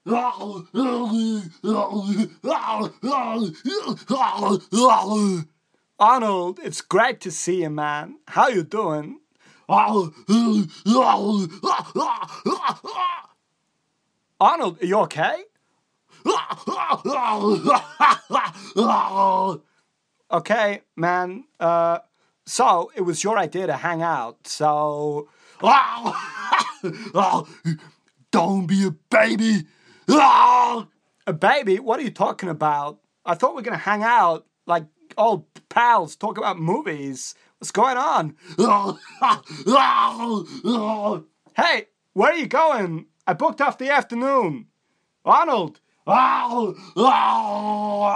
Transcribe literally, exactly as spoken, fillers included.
Arnold, it's great to see you, man. How you doing? Arnold, are you okay? Okay, man. Uh, so it was your idea to hang out. So, don't be a baby. A baby? What are you talking about? I thought we were gonna hang out like old pals, talk about movies. What's going on? Hey, where are you going? I booked off the afternoon. Arnold.